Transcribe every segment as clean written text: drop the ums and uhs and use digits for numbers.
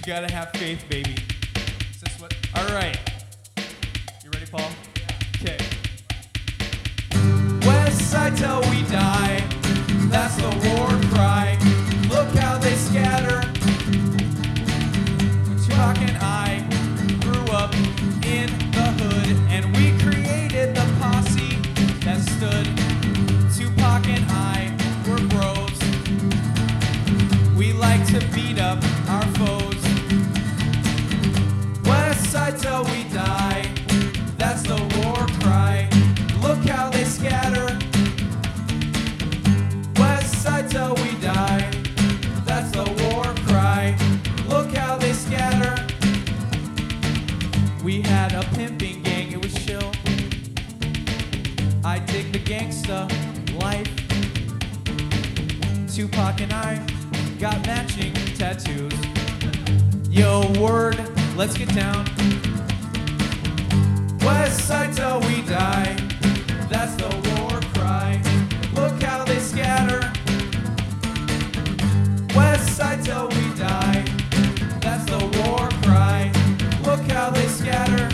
gotta have faith, baby. Is this what? All right. You ready, Paul? Okay. West side till we die. That's the war cry. Look how they scatter. Tupac and I grew up in the hood, and we created the posse that stood. Tupac and I were bros. We like to beat up our foes. West side till we die. That's the war cry. Look how they scatter. West side till we die. That's the war cry. Look how they scatter. We had a pimping gang, it was chill. I dig the gangsta life. Tupac and I got matching tattoos. Yo, word, let's get down. West side till we die. That's the war cry. Look how they scatter. West side till we die. That's the war cry. Look how they scatter.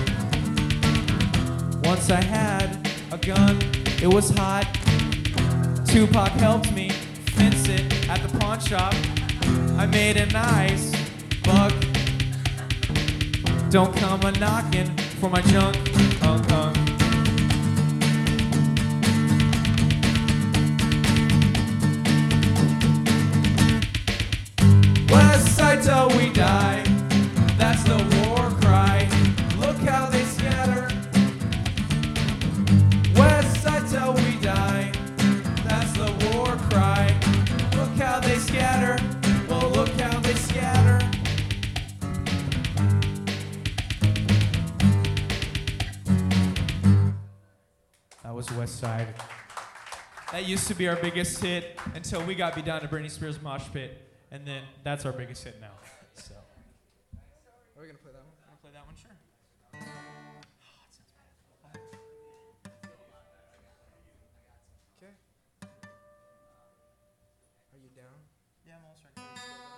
Once I had a gun, it was hot. Tupac helped me fence it at the pawn shop. I made a nice buck. Don't come a knocking for my junk. West side till we die. That's the war cry. Look how they scatter. West side till we die. That's the war cry. Look how they scatter. Well, look how they scatter. That was West Side. That used to be our biggest hit until we got beat down to Britney Spears mosh pit, and then that's our biggest hit now. So. Are we gonna play that one? Wanna play that one? Sure. Okay. Are you down? Yeah, I'm almost ready.